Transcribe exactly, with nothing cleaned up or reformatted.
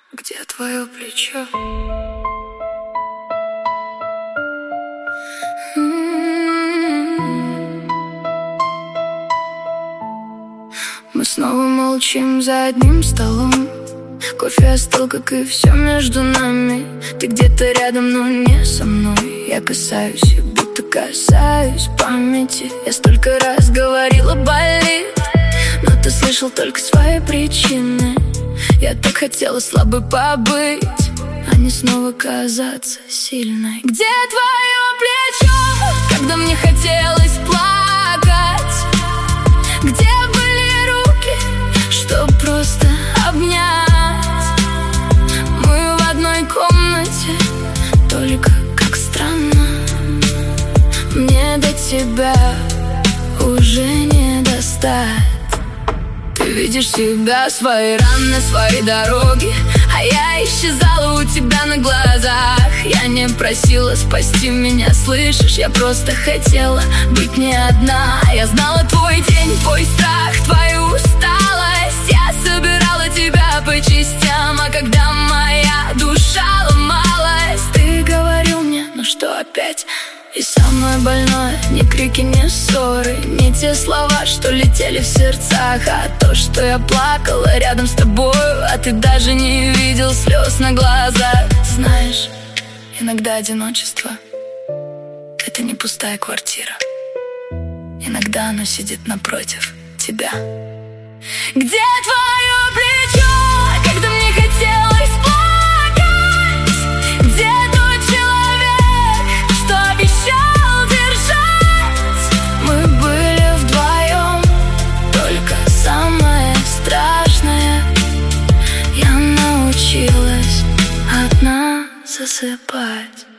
Где твое плечо? Мы снова молчим за одним столом. Кофе остыл, как и все между нами. Ты где-то рядом, но не со мной. Я касаюсь, и будто касаюсь памяти. Я столько раз говорила, болит, но ты слышал только свои причины. Я так хотела слабой побыть, а не снова казаться сильной. Где твое плечо, когда мне хотелось плакать? Где были руки, чтоб просто обнять? Мы в одной комнате, только как странно. Мне до тебя уже не достать. Ты видишь себя, свои раны, свои дороги, а я исчезала у тебя на глазах. Я не просила спасти меня, слышишь? Я просто хотела быть не одна. Я знала твой день, твой страх, твою усталость. Я собирала тебя по частям, а когда моя душа ломалась, ты говорил мне, ну что опять? И самое больное, ни крики, ни ссоры, не те слова, что летели в сердцах, а то, что я плакала рядом с тобою, а ты даже не видел слез на глазах. Знаешь, иногда одиночество — это не пустая квартира. Иногда оно сидит напротив тебя. Где твое плечо, когда мне хотелось плакать? Где тот человек, что обещал держать? Мы были вдвоем, только самое страшное: я научилась одна засыпать.